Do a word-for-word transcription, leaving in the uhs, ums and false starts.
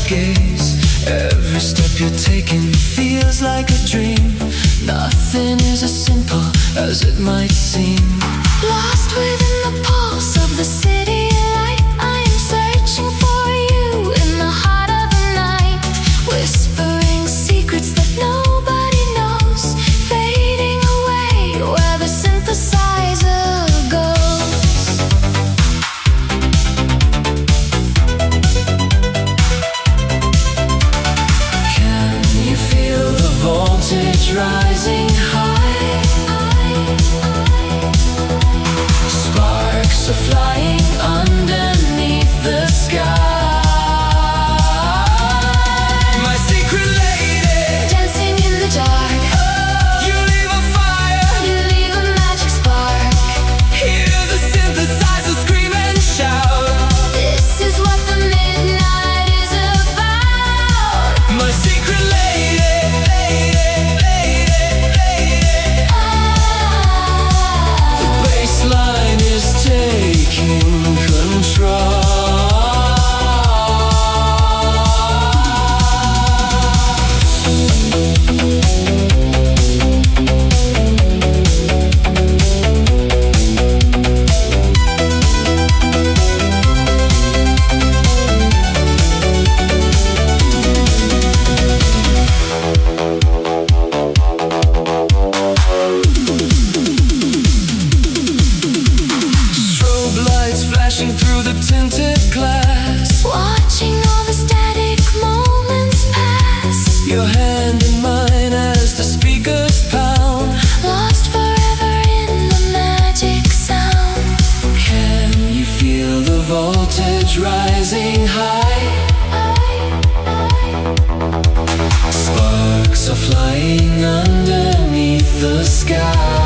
gaze. Every step you're taking feels like a dream. Nothing is as simple as it might seem. Lost within the pulse of the city light, I am searching for you in the heart of the night. Whispering secrets that nobody knows, fading away where the synthesizer goes. Can you feel the voltage rising high? Sparks are flying underneath the sky. My secret lady, Dancing in the dark, you leave a fire. you leave a magic spark. Hear the synthesizer scream and shout. This is what the midnight is about. My secret lady, lady, lady, lady. Ah. The bassline is taking control. Strobe lights flashing through the tinted glass. Watching all the static moments pass. Your hand in mine as the speakers pound. Lost forever in the magic sound. Can you feel the voltage rising high? Sparks are flying underneath the sky.